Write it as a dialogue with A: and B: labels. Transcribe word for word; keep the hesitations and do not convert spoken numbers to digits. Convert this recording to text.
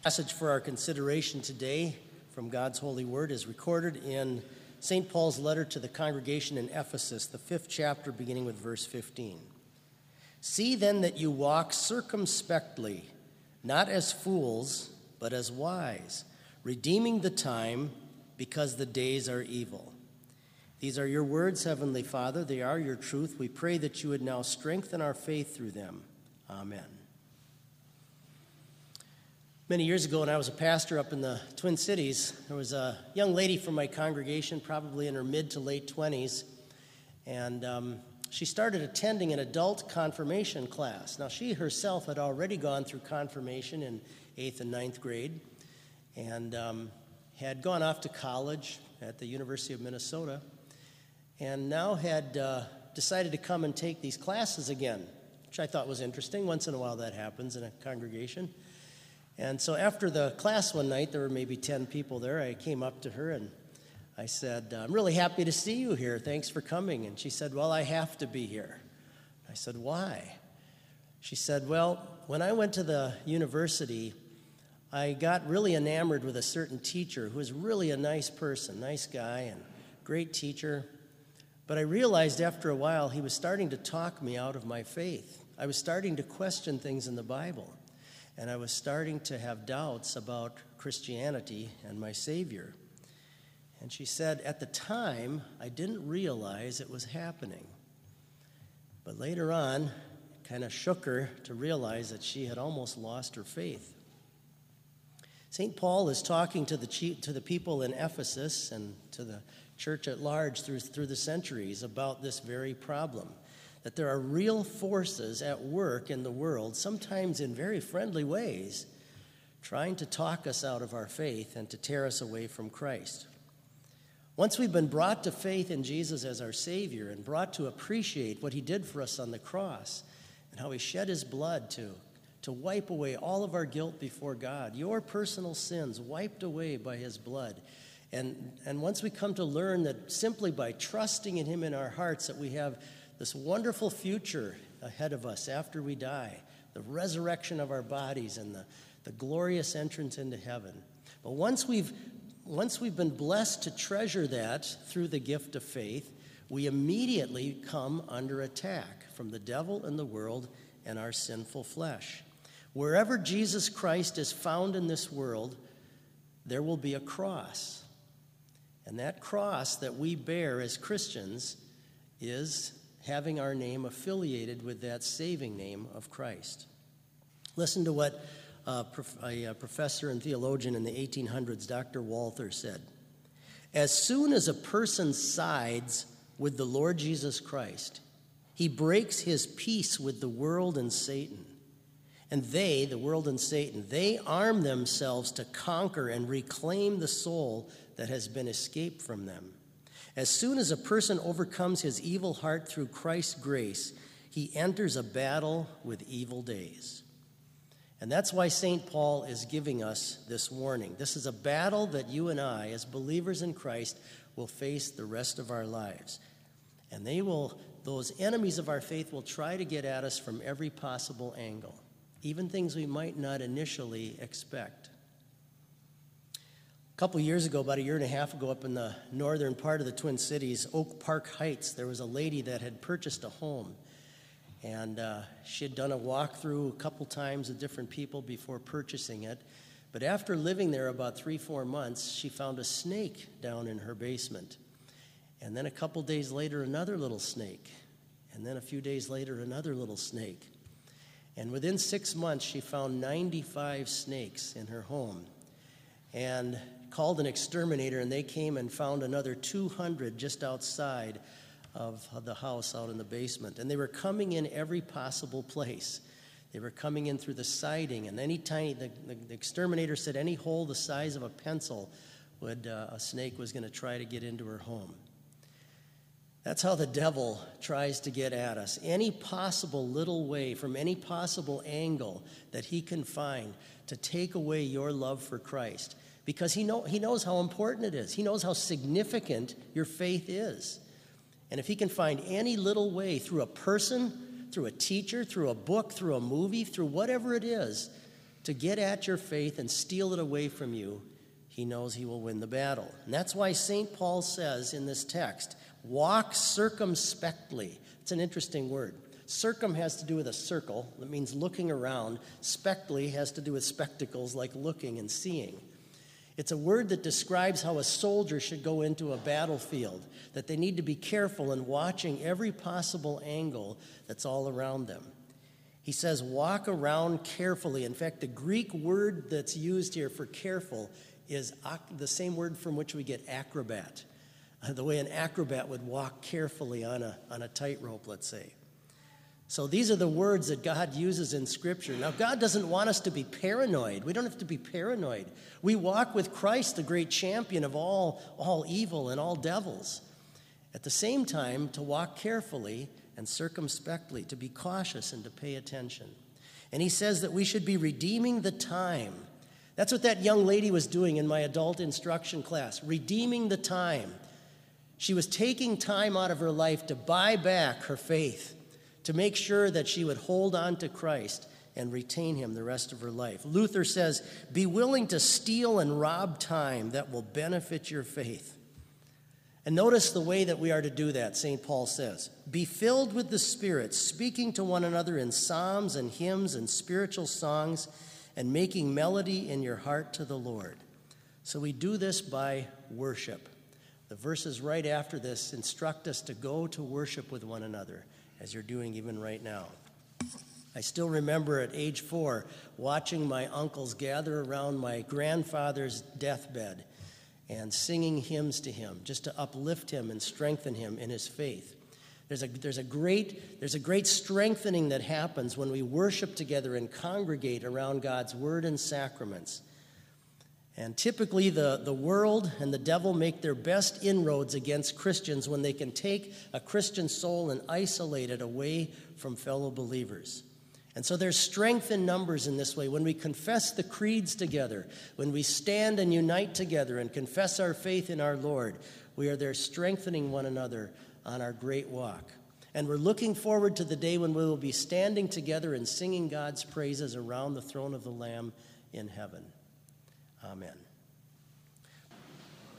A: Passage for our consideration today from God's holy word is recorded in Saint Paul's letter to the congregation in Ephesus, the fifth chapter, beginning with verse fifteen. See then that you walk circumspectly, not as fools, but as wise, redeeming the time, because the days are evil. These are your words, Heavenly Father. They are your truth. We pray that you would now strengthen our faith through them. Amen. Many years ago, when I was a pastor up in the Twin Cities, there was a young lady from my congregation, probably in her mid to late twenties, and um, she started attending an adult confirmation class. Now, she herself had already gone through confirmation in eighth and ninth grade and um, had gone off to college at the University of Minnesota, and now had uh, decided to come and take these classes again, which I thought was interesting. Once in a while that happens in a congregation. And so after the class one night, there were maybe ten people there. I came up to her and I said, I'm really happy to see you here. Thanks for coming. And she said, well, I have to be here. I said, why? She said, well, when I went to the university, I got really enamored with a certain teacher who was really a nice person, nice guy and great teacher. But I realized after a while he was starting to talk me out of my faith. I was starting to question things in the Bible. And I was starting to have doubts about Christianity and my Savior. And she said, at the time, I didn't realize it was happening. But later on, it kind of shook her to realize that she had almost lost her faith. Saint Paul is talking to the to the people in Ephesus and to the church at large through, through the centuries about this very problem. That there are real forces at work in the world, sometimes in very friendly ways, trying to talk us out of our faith and to tear us away from Christ. Once we've been brought to faith in Jesus as our Savior and brought to appreciate what he did for us on the cross and how he shed his blood to, to wipe away all of our guilt before God, your personal sins wiped away by his blood. And, and once we come to learn that simply by trusting in him in our hearts that we have this wonderful future ahead of us after we die, the resurrection of our bodies and the, the glorious entrance into heaven. But once we've, once we've been blessed to treasure that through the gift of faith, we immediately come under attack from the devil and the world and our sinful flesh. Wherever Jesus Christ is found in this world, there will be a cross. And that cross that we bear as Christians is having our name affiliated with that saving name of Christ. Listen to what uh, prof- a, a professor and theologian in the eighteen hundreds, Doctor Walther, said. As soon as a person sides with the Lord Jesus Christ, he breaks his peace with the world and Satan. And they, the world and Satan, they arm themselves to conquer and reclaim the soul that has been escaped from them. As soon as a person overcomes his evil heart through Christ's grace, he enters a battle with evil days. And that's why Saint Paul is giving us this warning. This is a battle that you and I, as believers in Christ, will face the rest of our lives. And they will, those enemies of our faith will try to get at us from every possible angle, even things we might not initially expect. A couple years ago, about a year and a half ago, up in the northern part of the Twin Cities, Oak Park Heights, there was a lady that had purchased a home. And uh, she had done a walkthrough a couple times with different people before purchasing it. But after living there about three, four months, she found a snake down in her basement. And then a couple days later, another little snake. And then a few days later, another little snake. And within six months, she found ninety-five snakes in her home. And called an exterminator, and they came and found another two hundred just outside of the house out in the basement. And they were coming in every possible place. They were coming in through the siding, and any tiny, the, the, the exterminator said any hole the size of a pencil would uh, a snake was going to try to get into her home. That's how the devil tries to get at us. Any possible little way, from any possible angle that he can find to take away your love for Christ. Because he know, he knows how important it is. He knows how significant your faith is. And if he can find any little way through a person, through a teacher, through a book, through a movie, through whatever it is, to get at your faith and steal it away from you, he knows he will win the battle. And that's why Saint Paul says in this text, walk circumspectly. It's an interesting word. Circum has to do with a circle. That means looking around. Spectly has to do with spectacles, like looking and seeing. It's a word that describes how a soldier should go into a battlefield, that they need to be careful in watching every possible angle that's all around them. He says, walk around carefully. In fact, the Greek word that's used here for careful is the same word from which we get acrobat. The way an acrobat would walk carefully on a, on a tightrope, let's say. So these are the words that God uses in Scripture. Now, God doesn't want us to be paranoid. We don't have to be paranoid. We walk with Christ, the great champion of all, all evil and all devils. At the same time, to walk carefully and circumspectly, to be cautious and to pay attention. And he says that we should be redeeming the time. That's what that young lady was doing in my adult instruction class, redeeming the time. She was taking time out of her life to buy back her faith, to make sure that she would hold on to Christ and retain him the rest of her life. Luther says, be willing to steal and rob time that will benefit your faith. And notice the way that we are to do that, Saint Paul says. Be filled with the Spirit, speaking to one another in psalms and hymns and spiritual songs, and making melody in your heart to the Lord. So we do this by worship. The verses right after this instruct us to go to worship with one another, as you're doing even right now. I still remember at age four watching my uncles gather around my grandfather's deathbed and singing hymns to him, just to uplift him and strengthen him in his faith. There's a, there's a great, there's a great strengthening that happens when we worship together and congregate around God's word and sacraments. And typically the, the world and the devil make their best inroads against Christians when they can take a Christian soul and isolate it away from fellow believers. And so there's strength in numbers in this way. When we confess the creeds together, when we stand and unite together and confess our faith in our Lord, we are there strengthening one another on our great walk. And we're looking forward to the day when we will be standing together and singing God's praises around the throne of the Lamb in heaven. Amen.